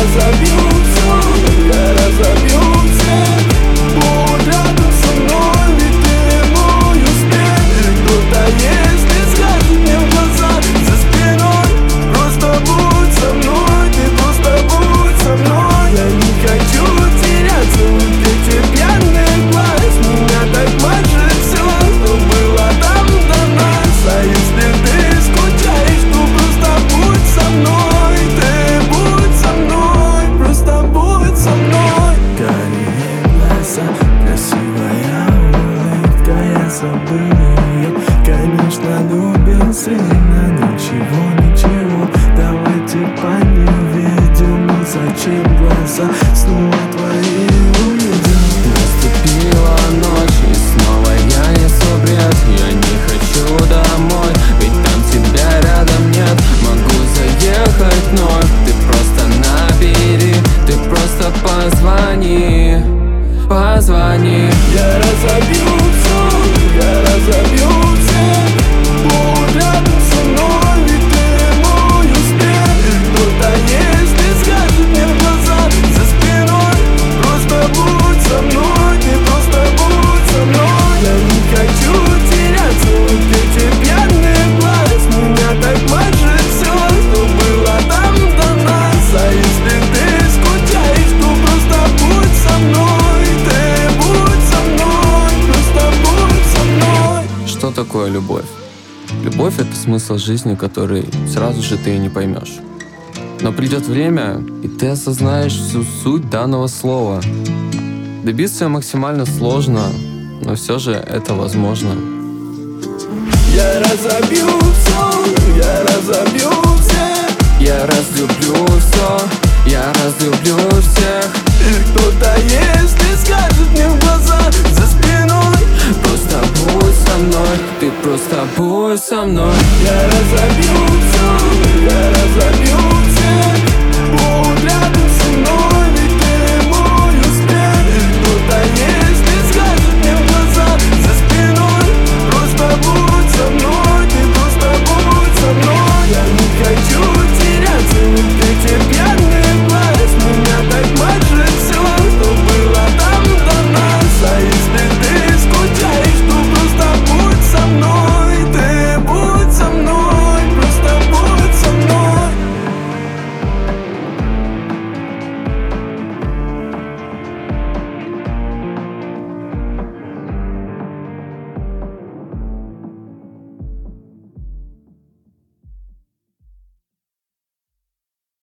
разобью все, я разобью всех. Будь рядом со мной, ведь ты мой успех. И кто-то есть, ты скажет мне в глаза за спиной. Просто будь со мной, ты просто будь со мной. Я не хочу теряться в этих пьяных глаз. Меня так мажет все, что было там до нас. А если ты скучаешь, то просто будь со мной. Ты будь со мной, просто будь со мной. Карие глаза, красивая улыбка, я забыл ее. Конечно, любил сильно, ничего, давайте по-невидимому. Зачем глаза снова твои увидел? Наступила ночь, и снова я несу бред. Я не хочу домой, ведь там тебя рядом нет. Могу заехать вновь, ты просто набери, ты просто позвони. Я разобью все, я разобью всех. Будь рядом со мной, ведь ты мой успех. И кто-то есть, ты скажет мне в глаза за спиной. Просто будь со мной, ты просто будь со мной. Я не хочу теряться в этих пьяных глаз. Меня так мажет все, что было там до нас. А если ты скучаешь, то просто будь со мной. Что такое любовь? Любовь — это смысл жизни, который сразу же ты и не поймешь. Но придет время, и ты осознаешь всю суть данного слова. Добиться максимально сложно, но все же это возможно. Я разобью все, я разобью всех. Я разлюблю все, я разлюблю всех. И кто-то есть, ты скажет мне в глаза за спиной. Просто будь со мной, ты просто будь со мной. Я разобью